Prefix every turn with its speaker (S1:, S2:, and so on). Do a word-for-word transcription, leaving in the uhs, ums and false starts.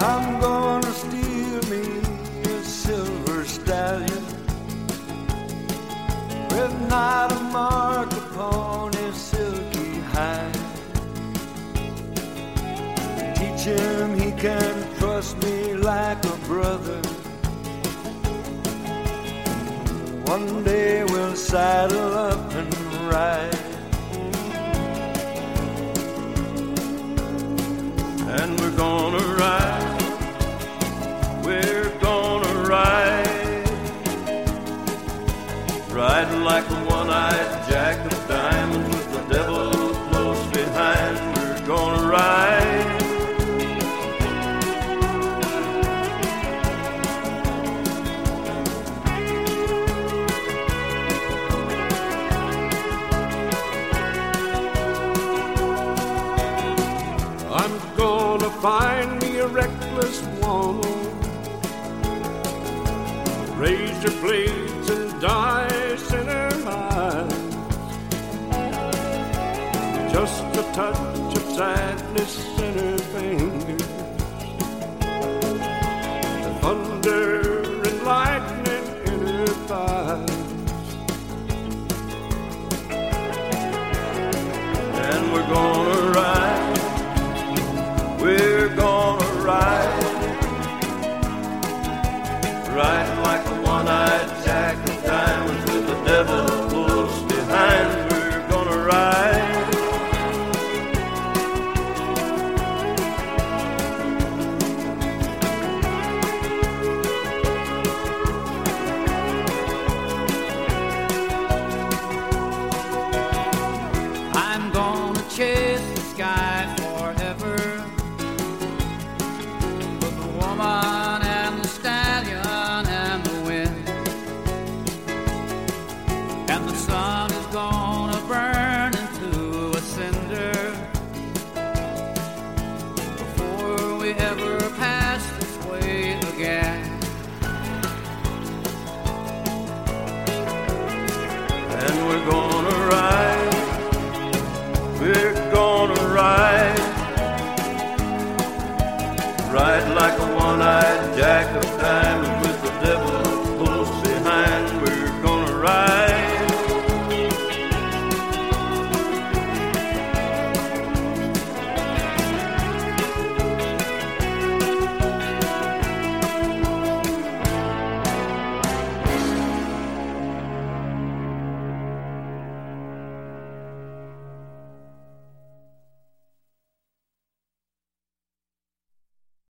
S1: I'm gonna steal me a silver stallion with not a mark upon his silky hide. Teach him he can trust me like a brother. One day we'll saddle up and ride. And we're gonna ride, we're gonna ride, riding like a one-eyed jack of diamonds with the devil close behind. We're gonna ride. I'm gonna find me a reckless woman, razor blades and dice in her eyes, just a touch of sadness in her fingers, thunder and lightning in her thighs. And we're gonna ride, we're gonna ride, ride like a one-eyed jack of diamonds with the devil close behind. We're gonna ride.
S2: I'm gonna chase the sky forever, with the woman and the stallion and the wind. And the sun is gonna burn into a cinder before we ever pass this way again.
S1: And we're gonna ride, we're gonna ride, ride like a one-eyed jack of diamonds